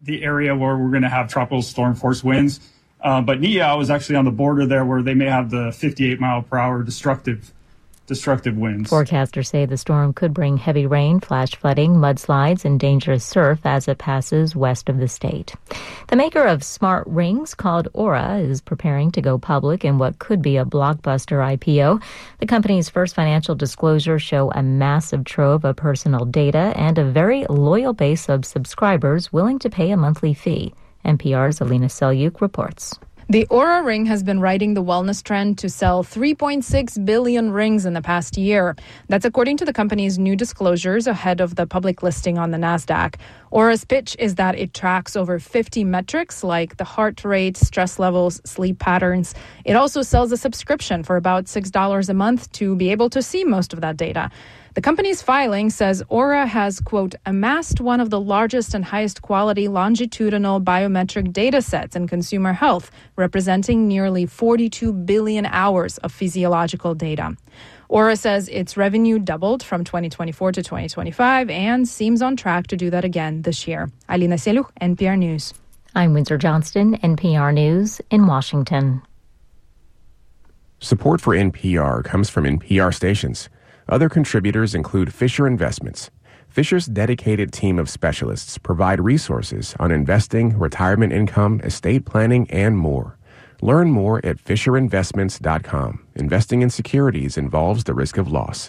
the area where we're going to have tropical storm force winds. But Ni'ihau is actually on the border there where they may have the 58 mile per hour destructive winds. Forecasters say the storm could bring heavy rain, flash flooding, mudslides, and dangerous surf as it passes west of the state. The maker of smart rings called Aura is preparing to go public in what could be a blockbuster IPO. The company's first financial disclosures show a massive trove of personal data and a very loyal base of subscribers willing to pay a monthly fee. NPR's Alina Selyuk reports. The Aura ring has been riding the wellness trend to sell 3.6 billion rings in the past year. That's according to the company's new disclosures ahead of the public listing on the NASDAQ. Aura's pitch is that it tracks over 50 metrics like the heart rate, stress levels, sleep patterns. It also sells a subscription for about $6 a month to be able to see most of that data. The company's filing says Aura has, quote, amassed one of the largest and highest quality longitudinal biometric data sets in consumer health, representing nearly 42 billion hours of physiological data. Aura says its revenue doubled from 2024 to 2025 and seems on track to do that again this year. Alina Selyuk, NPR News. I'm Windsor Johnston, NPR News in Washington. Support for NPR comes from NPR stations. Other contributors include Fisher Investments. Fisher's dedicated team of specialists provide resources on investing, retirement income, estate planning, and more. Learn more at FisherInvestments.com. Investing in securities involves the risk of loss.